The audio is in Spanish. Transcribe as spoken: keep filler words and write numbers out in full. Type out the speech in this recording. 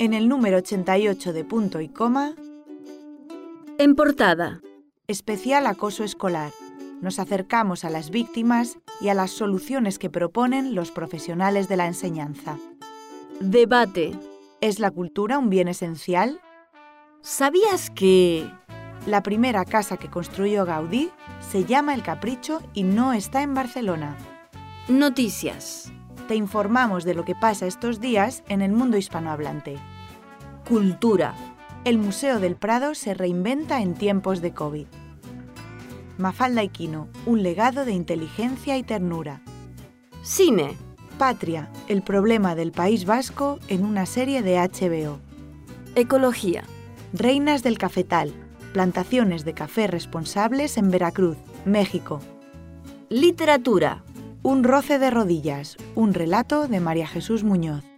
En el número ochenta y ocho de Punto y Coma, En portada. especial acoso escolar. Nos acercamos a las víctimas y a las soluciones que proponen los profesionales de la enseñanza. Debate. ¿Es la cultura un bien esencial? ¿Sabías que...? La primera casa que construyó Gaudí se llama El Capricho y no está en Barcelona. Noticias. Te informamos de lo que pasa estos días en el mundo hispanohablante. Cultura. El Museo del Prado se reinventa en tiempos de COVID. Mafalda y Quino, un legado de inteligencia y ternura. Cine. Patria, el problema del País Vasco en una serie de H B O. Ecología. Reinas del Cafetal, plantaciones de café responsables en Veracruz, México. Literatura. Un roce de rodillas, un relato de María Jesús Muñoz.